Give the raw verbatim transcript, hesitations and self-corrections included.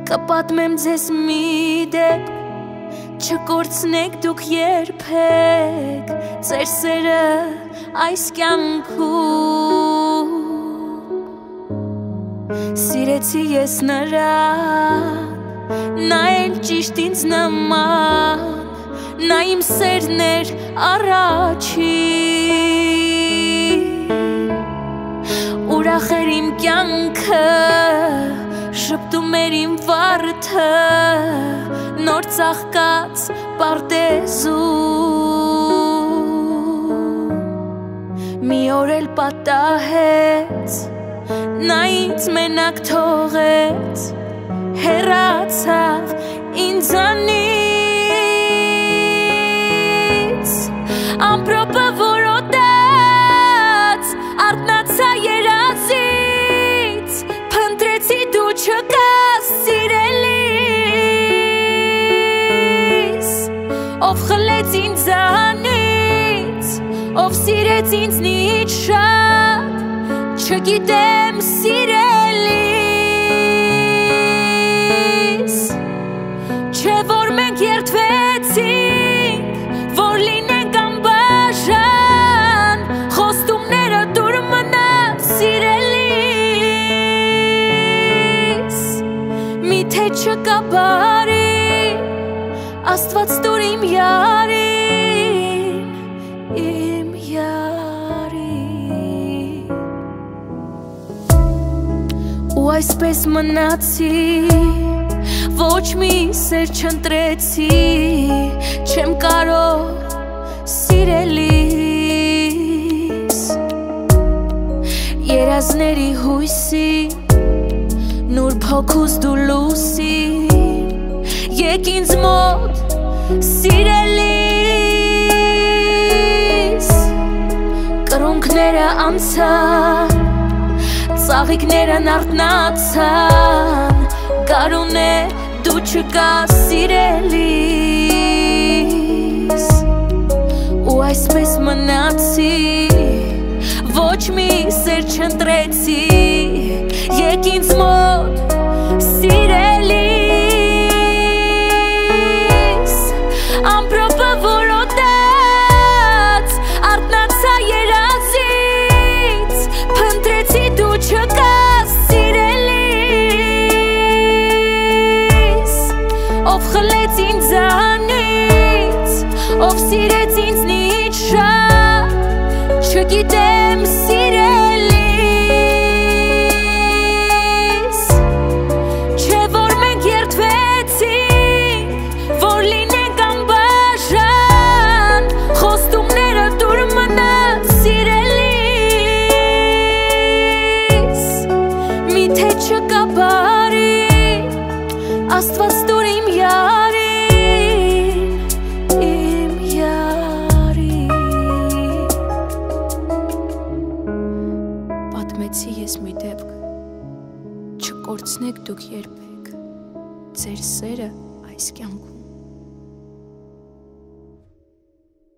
կպատմեմ ձեզ մի դեպք, չկորցնեք դուք երբեք ձեր սերը այս կյանքում։ Սիրեցի ես նրան, նա էլ ճիշտ ինձ նման, նա իմ սերն էր առաջին, ուրախ էր իմ կյանքը, շպտում էր իմ վարդը, նոր ծաղկած պարտեզում։ Մի օր էլ պատահեց, նա ինձ մենակ թողեց, հեռացավ ինձանից, ամպրոպը որոտաց, արթնացա երազից, փնտրեցի դու չկաս սիրելիս, ով խլեց ինձանից, ով սիրեց ինձնից շատ, չգիտեմ սիրելիս, չէ որ մենք երդվեցինք, որ լինենք անբաժան, խոստումները դուր մնաց սիրելիս, միթե չկա բարի, Աստված տուր իմ յարին, իմ յարին։ Ու այսպես մնացի, ոչ մի սեր չընտրեցի, չեմ կարող սիրելիս, երազների հույսի, նուրբ հոգուս դու լուսի, եկ ինձ մոտ սիրելիս, կրունկները անցան, ծաղիկներն արթնացան, գարուն է դու չկաս սիրելիս, ու այսպես մնացի, ոչ մի սեր չընտրեցի, եկ ինձ մոտ սիրելիս, ամպրոպը որոտաց, արթնացա երազից, փնտրեցի դու չկաս սիրելիս, ով խլեց ինձանից, ով սիրեց ինձնից շատ, չգիտեմ սիրելիս, չէ որ մենք երդվեցինք, որ լինենք անբաժան, խոստումները դուր մնաց սիրելիս, միթե չկա բարի, Աստված տուր իմ յարին, իմ յարին։ Պատմեցի ես մի դեպք, չկորցնեք դուք երբեք ձեր սերը այս կյանքում։